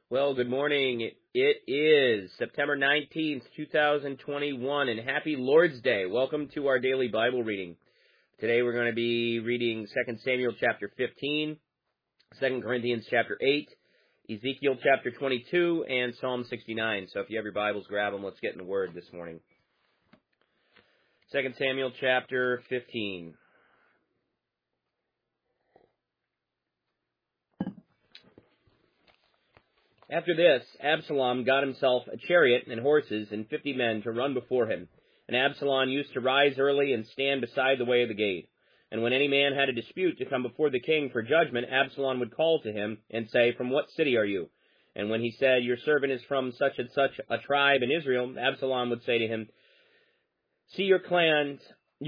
Well, good morning. It is September 19th, 2021, and happy Lord's Day. Welcome to our daily Bible reading. Today we're going to be reading 2 Samuel chapter 15, 2 Corinthians chapter 8, Ezekiel chapter 22, and Psalm 69. So if you have your Bibles, grab them. Let's get in the Word this morning. 2 Samuel chapter 15. After this, Absalom got himself a chariot and horses and 50 men to run before him. And Absalom used to rise early and stand beside the way of the gate. And when any man had a dispute to come before the king for judgment, Absalom would call to him and say, "From what city are you?" And when he said, "Your servant is from such and such a tribe in Israel," Absalom would say to him, See your claims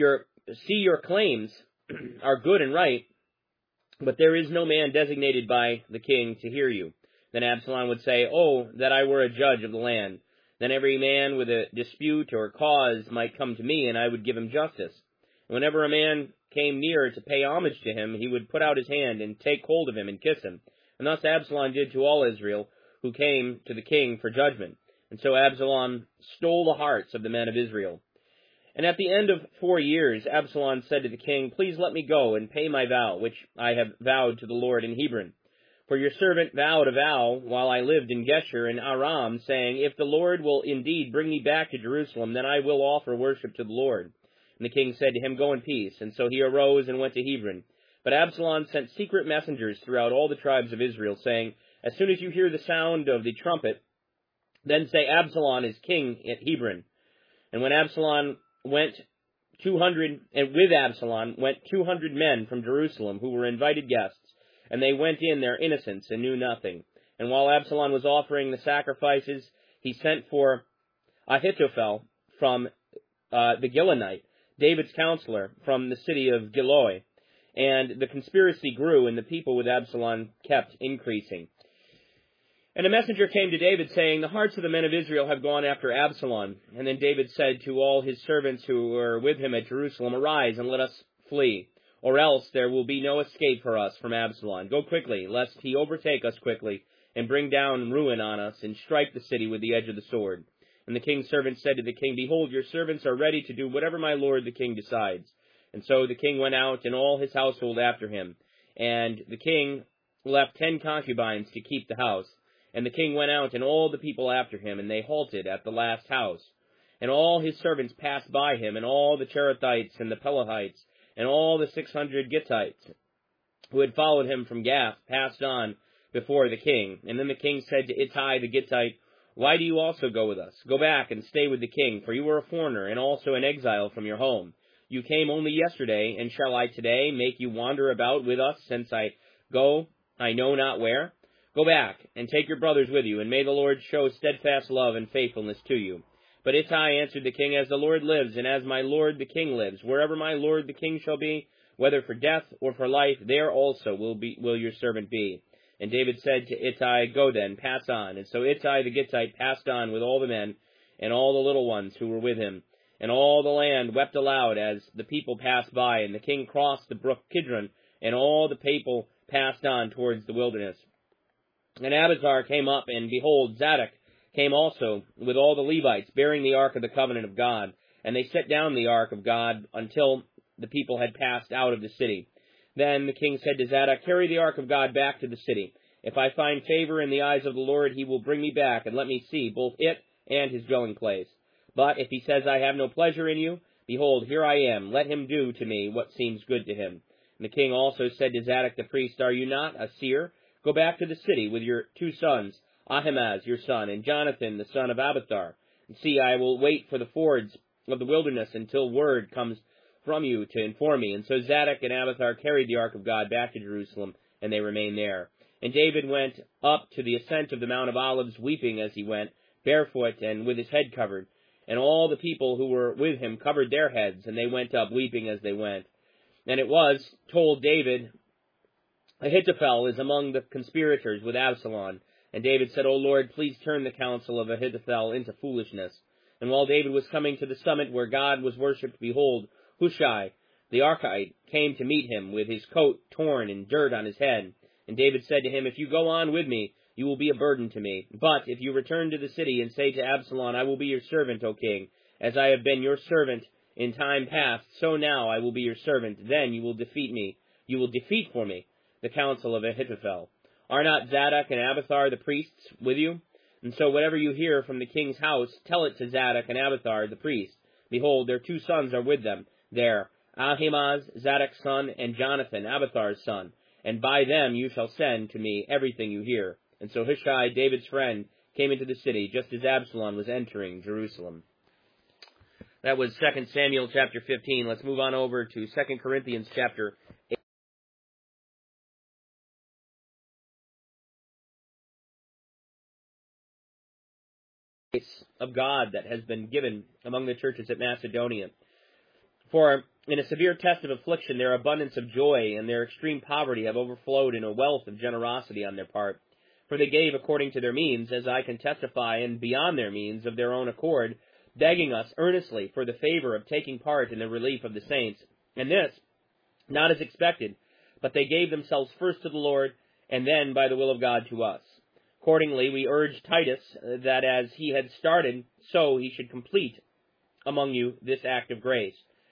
are good and right, but there is no man designated by the king to hear you." Then Absalom would say, "Oh, that I were a judge of the land. Then every man with a dispute or cause might come to me, and I would give him justice." And whenever a man came near to pay homage to him, he would put out his hand and take hold of him and kiss him. And thus Absalom did to all Israel who came to the king for judgment. And so Absalom stole the hearts of the men of Israel. And at the end of 4 years, Absalom said to the king, "Please let me go and pay my vow, which I have vowed to the Lord in Hebron. For your servant vowed a vow while I lived in Geshur in Aram, saying, If the Lord will indeed bring me back to Jerusalem, then I will offer worship to the Lord." And the king said to him, "Go in peace." And so he arose and went to Hebron. But Absalom sent secret messengers throughout all the tribes of Israel, saying, "As soon as you hear the sound of the trumpet, then say, Absalom is king at Hebron." And when Absalom went 200 men from Jerusalem who were invited guests, and they went in their innocence and knew nothing. And while Absalom was offering the sacrifices, he sent for Ahithophel from the Gilonite, David's counselor from the city of Giloh. And the conspiracy grew, and the people with Absalom kept increasing. And a messenger came to David, saying, "The hearts of the men of Israel have gone after Absalom." And then David said to all his servants who were with him at Jerusalem, "Arise, and let us flee, or else there will be no escape for us from Absalom. Go quickly, lest he overtake us quickly, and bring down ruin on us, and strike the city with the edge of the sword." And the king's servants said to the king, "Behold, your servants are ready to do whatever my lord the king decides." And so the king went out, and all his household after him. And the king left 10 concubines to keep the house. And the king went out, and all the people after him, and they halted at the last house. And all his servants passed by him, and all the Cherethites and the Pelethites, and all the 600 Gittites who had followed him from Gath passed on before the king. And then the king said to Ittai the Gittite, "Why do you also go with us? Go back and stay with the king, for you are a foreigner, and also an exile from your home. You came only yesterday, and shall I today make you wander about with us, since I go I know not where? Go back, and take your brothers with you, and may the Lord show steadfast love and faithfulness to you." But Ittai answered the king, "As the Lord lives, and as my lord the king lives, wherever my lord the king shall be, whether for death or for life, there also will your servant be." And David said to Ittai, "Go then, pass on." And so Ittai the Gittite passed on with all the men, and all the little ones who were with him. And all the land wept aloud as the people passed by, and the king crossed the brook Kidron, and all the people passed on towards the wilderness. And Abiathar came up, and behold, Zadok came also with all the Levites, bearing the ark of the covenant of God. And they set down the ark of God until the people had passed out of the city. Then the king said to Zadok, "Carry the ark of God back to the city. If I find favor in the eyes of the Lord, he will bring me back, and let me see both it and his dwelling place. But if he says, I have no pleasure in you, behold, here I am. Let him do to me what seems good to him." And the king also said to Zadok the priest, "Are you not a seer? Go back to the city with your 2 sons, Ahimaaz your son, and Jonathan the son of Abiathar. And see, I will wait for the fords of the wilderness until word comes from you to inform me." And so Zadok and Abiathar carried the ark of God back to Jerusalem, and they remained there. And David went up to the ascent of the Mount of Olives, weeping as he went, barefoot and with his head covered. And all the people who were with him covered their heads, and they went up weeping as they went. And it was told David, "Ahithophel is among the conspirators with Absalom." And David said, "O Lord, please turn the counsel of Ahithophel into foolishness." And while David was coming to the summit where God was worshipped, behold, Hushai the Archite came to meet him with his coat torn and dirt on his head. And David said to him, "If you go on with me, you will be a burden to me. But if you return to the city and say to Absalom, I will be your servant, O king, as I have been your servant in time past, so now I will be your servant, then you will defeat me. You will defeat for me the counsel of Ahithophel. Are not Zadok and Abiathar the priests with you? And so whatever you hear from the king's house, tell it to Zadok and Abiathar the priests. Behold, their 2 sons are with them there, Ahimaaz, Zadok's son, and Jonathan, Abiathar's son. And by them you shall send to me everything you hear. And so Hushai, David's friend, came into the city just as Absalom was entering Jerusalem. That was 2 Samuel chapter 15. Let's move on over to 2 Corinthians chapter 8. Of God that has been given among the churches at Macedonia. For in a severe test of affliction their abundance of joy and their extreme poverty have overflowed in a wealth of generosity on their part. For they gave according to their means, as I can testify, and beyond their means of their own accord, begging us earnestly for the favor of taking part in the relief of the saints. And this, not as expected, but they gave themselves first to the Lord, and then by the will of God to us. Accordingly, we urged Titus that as he had started, so he should complete among you this act of grace.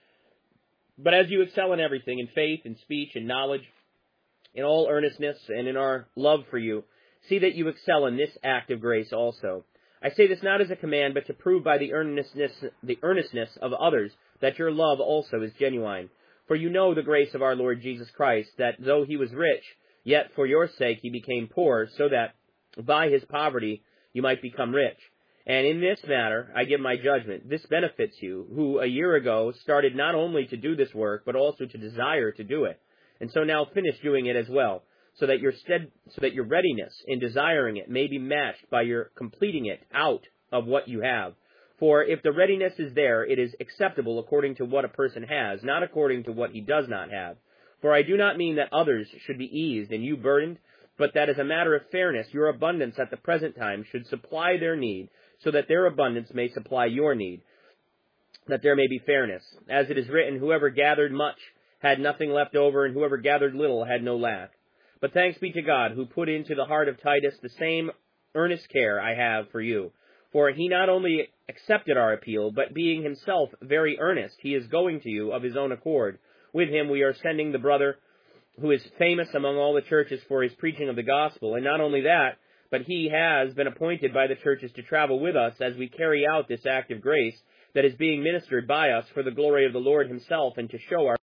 But as you excel in everything, in faith, in speech, in knowledge, in all earnestness, and in our love for you, see that you excel in this act of grace also. I say this not as a command, but to prove by the earnestness of others that your love also is genuine. For you know the grace of our Lord Jesus Christ, that though he was rich, yet for your sake he became poor, so that by his poverty you might become rich. And in this matter I give my judgment. This benefits you, who a year ago started not only to do this work, but also to desire to do it, and so now finish doing it as well, so that your readiness in desiring it may be matched by your completing it out of what you have. For if the readiness is there, it is acceptable according to what a person has, not according to what he does not have. For I do not mean that others should be eased and you burdened, but that as a matter of fairness, your abundance at the present time should supply their need, so that their abundance may supply your need, that there may be fairness. As it is written, whoever gathered much had nothing left over, and whoever gathered little had no lack. But thanks be to God, who put into the heart of Titus the same earnest care I have for you. For he not only accepted our appeal, but being himself very earnest, he is going to you of his own accord. With him we are sending the brother, who is famous among all the churches for his preaching of the gospel. And not only that, but he has been appointed by the churches to travel with us as we carry out this act of grace that is being ministered by us for the glory of the Lord himself, and to show our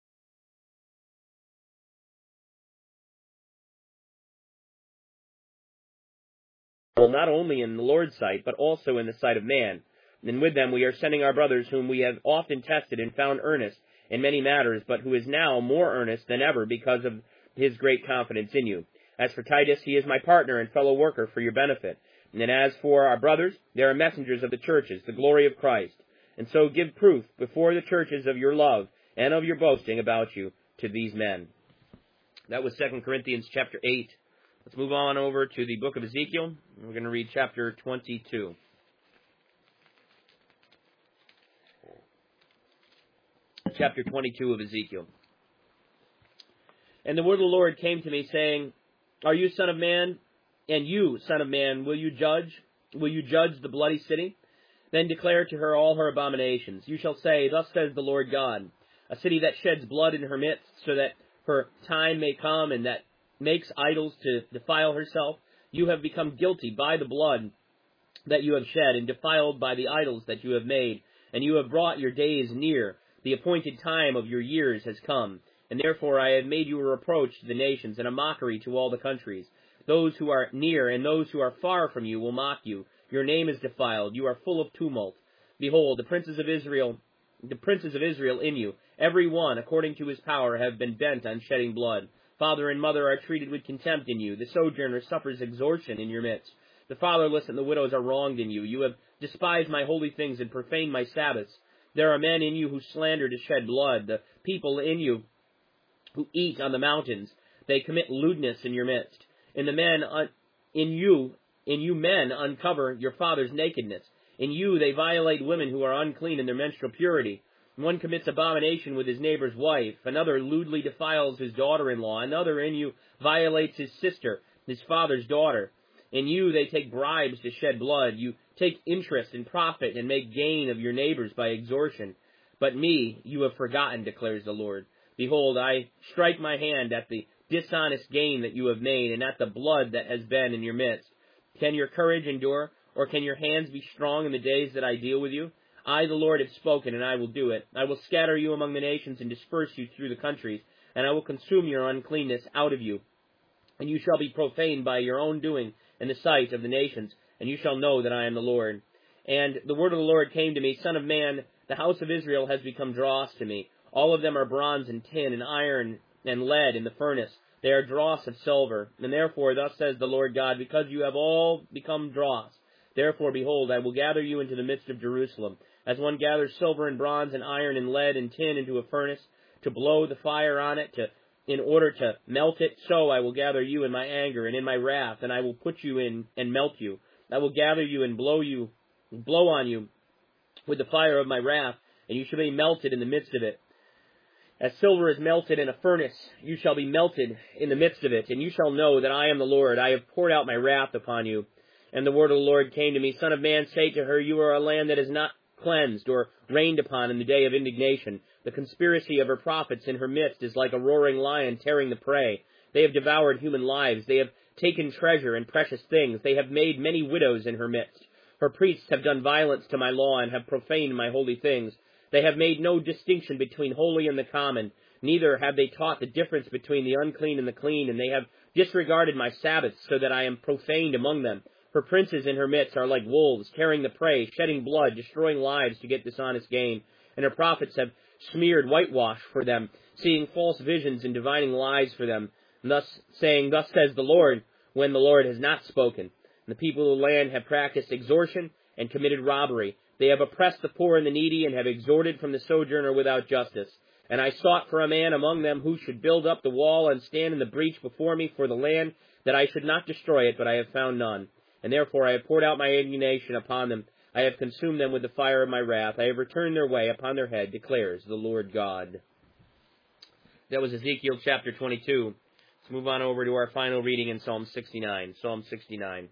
not only in the Lord's sight, but also in the sight of man. And with them we are sending our brothers, whom we have often tested and found earnest in many matters, but who is now more earnest than ever because of his great confidence in you. As for Titus, he is my partner and fellow worker for your benefit. And as for our brothers, they are messengers of the churches, the glory of Christ. And so give proof before the churches of your love and of your boasting about you to these men. That was 2 Corinthians chapter 8. Let's move on over to the book of Ezekiel. We're going to read chapter 22. Chapter 22 of Ezekiel. And the word of the Lord came to me, saying, Are you, son of man? And you, son of man, will you judge? Will you judge the bloody city? Then declare to her all her abominations. You shall say, Thus says the Lord God, a city that sheds blood in her midst, so that her time may come, and that makes idols to defile herself. You have become guilty by the blood that you have shed, and defiled by the idols that you have made. And you have brought your days near. The appointed time of your years has come. And therefore I have made you a reproach to the nations, and a mockery to all the countries. Those who are near and those who are far from you will mock you. Your name is defiled. You are full of tumult. Behold, the princes of Israel in you, every one according to his power, have been bent on shedding blood. Father and mother are treated with contempt in you. The sojourner suffers extortion in your midst. The fatherless and the widows are wronged in you. You have despised my holy things and profaned my Sabbaths. There are men in you who slander to shed blood. The people in you who eat on the mountains, they commit lewdness in your midst. In you men uncover your father's nakedness. In you they violate women who are unclean in their menstrual purity. One commits abomination with his neighbor's wife. Another lewdly defiles his daughter-in-law. Another in you violates his sister, his father's daughter. In you they take bribes to shed blood. You take interest and profit and make gain of your neighbors by extortion. But me you have forgotten, declares the Lord. Behold, I strike my hand at the dishonest gain that you have made, and at the blood that has been in your midst. Can your courage endure, or can your hands be strong in the days that I deal with you? I, the Lord, have spoken, and I will do it. I will scatter you among the nations and disperse you through the countries, and I will consume your uncleanness out of you. And you shall be profaned by your own doing in the sight of the nations, and you shall know that I am the Lord. And the word of the Lord came to me, Son of man, the house of Israel has become dross to me. All of them are bronze and tin and iron and lead in the furnace. They are dross of silver. And therefore, thus says the Lord God, because you have all become dross, therefore, behold, I will gather you into the midst of Jerusalem, as one gathers silver and bronze and iron and lead and tin into a furnace, to blow the fire on it, in order to melt it, so I will gather you in my anger and in my wrath, and I will put you in and melt you. I will gather you and blow on you with the fire of my wrath, and you shall be melted in the midst of it. As silver is melted in a furnace, you shall be melted in the midst of it, and you shall know that I am the Lord. I have poured out my wrath upon you. And the word of the Lord came to me, Son of man, say to her, you are a land that is not cleansed or rained upon in the day of indignation. The conspiracy of her prophets in her midst is like a roaring lion tearing the prey. They have devoured human lives. They have taken treasure and precious things. They have made many widows in her midst. Her priests have done violence to my law and have profaned my holy things. They have made no distinction between holy and the common. Neither have they taught the difference between the unclean and the clean, and they have disregarded my Sabbaths, so that I am profaned among them. Her princes in her midst are like wolves, tearing the prey, shedding blood, destroying lives to get dishonest gain. And her prophets have smeared whitewash for them, seeing false visions and divining lies for them, and thus saying, Thus says the Lord, when the Lord has not spoken. And the people of the land have practiced extortion and committed robbery. They have oppressed the poor and the needy, and have extorted from the sojourner without justice. And I sought for a man among them who should build up the wall and stand in the breach before me for the land, that I should not destroy it, but I have found none. And therefore I have poured out my indignation upon them. I have consumed them with the fire of my wrath. I have returned their way upon their head, declares the Lord God. That was Ezekiel chapter 22. Let's move on over to our final reading in Psalm 69. Psalm 69.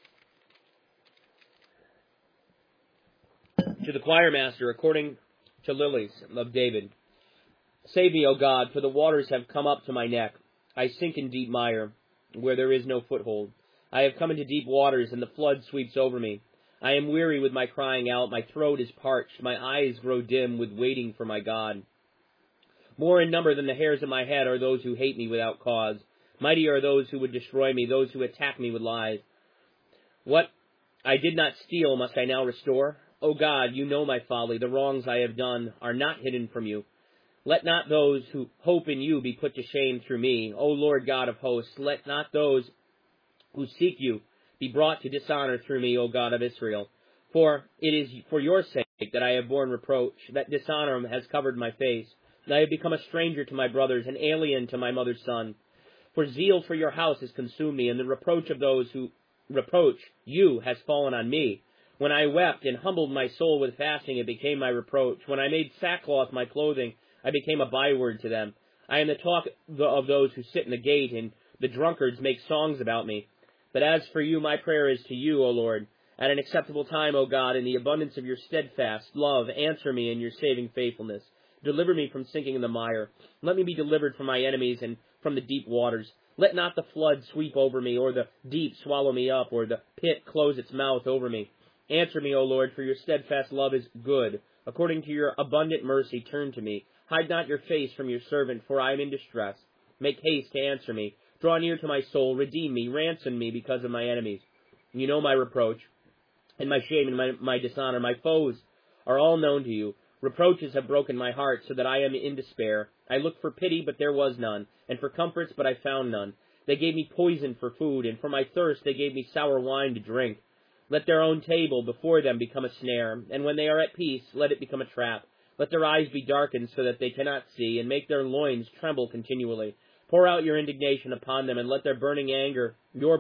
To the choir master, according to Lilies of David. Save me, O God, for the waters have come up to my neck. I sink in deep mire, where there is no foothold. I have come into deep waters, and the flood sweeps over me. I am weary with my crying out. My throat is parched. My eyes grow dim with waiting for my God. More in number than the hairs of my head are those who hate me without cause. Mighty are those who would destroy me, those who attack me with lies. What I did not steal must I now restore? O God, you know my folly. The wrongs I have done are not hidden from you. Let not those who hope in you be put to shame through me. O Lord God of hosts, let not those who seek you be brought to dishonor through me, O God of Israel. For it is for your sake that I have borne reproach, that dishonor has covered my face. I have become a stranger to my brothers, an alien to my mother's son. For zeal for your house has consumed me, and the reproach of those who reproach you has fallen on me. When I wept and humbled my soul with fasting, it became my reproach. When I made sackcloth my clothing, I became a byword to them. I am the talk of those who sit in the gate, and the drunkards make songs about me. But as for you, my prayer is to you, O Lord. At an acceptable time, O God, in the abundance of your steadfast love, answer me in your saving faithfulness. Deliver me from sinking in the mire. Let me be delivered from my enemies and from the deep waters. Let not the flood sweep over me, or the deep swallow me up, or the pit close its mouth over me. Answer me, O Lord, for your steadfast love is good. According to your abundant mercy, turn to me. Hide not your face from your servant, for I am in distress. Make haste to answer me. Draw near to my soul. Redeem me. Ransom me because of my enemies. You know my reproach, and my shame, and my dishonor. My foes are all known to you. Reproaches have broken my heart, so that I am in despair. I looked for pity, but there was none, and for comforts, but I found none. They gave me poison for food, and for my thirst they gave me sour wine to drink. Let their own table before them become a snare, and when they are at peace, let it become a trap. Let their eyes be darkened so that they cannot see, and make their loins tremble continually. Pour out your indignation upon them, and let your burning anger,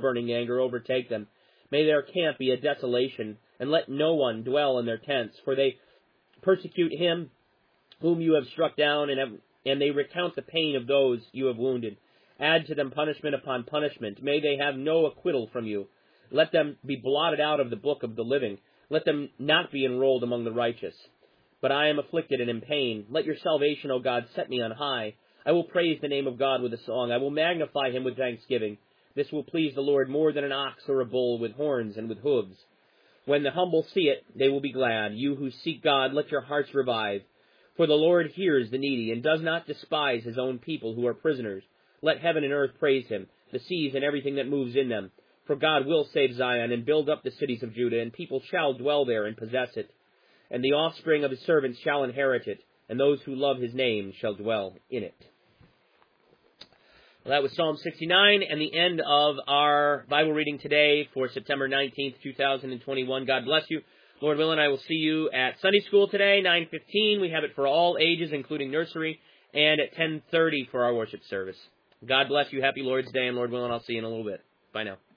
overtake them. May their camp be a desolation, and let no one dwell in their tents, for they persecute him whom you have struck down, and they recount the pain of those you have wounded. Add to them punishment upon punishment. May they have no acquittal from you. Let them be blotted out of the book of the living. Let them not be enrolled among the righteous. But I am afflicted and in pain. Let your salvation, O God, set me on high. I will praise the name of God with a song. I will magnify him with thanksgiving. This will please the Lord more than an ox or a bull with horns and with hooves. When the humble see it, they will be glad. You who seek God, let your hearts revive. For the Lord hears the needy and does not despise his own people who are prisoners. Let heaven and earth praise him, the seas and everything that moves in them. For God will save Zion and build up the cities of Judah, and people shall dwell there and possess it. And the offspring of his servants shall inherit it, and those who love his name shall dwell in it. Well, that was Psalm 69 and the end of our Bible reading today for September 19th, 2021. God bless you. Lord willing, I will see you at Sunday school today, 9:15. We have it for all ages, including nursery, and at 10:30 for our worship service. God bless you. Happy Lord's Day, and Lord willing, I'll see you in a little bit. Bye now.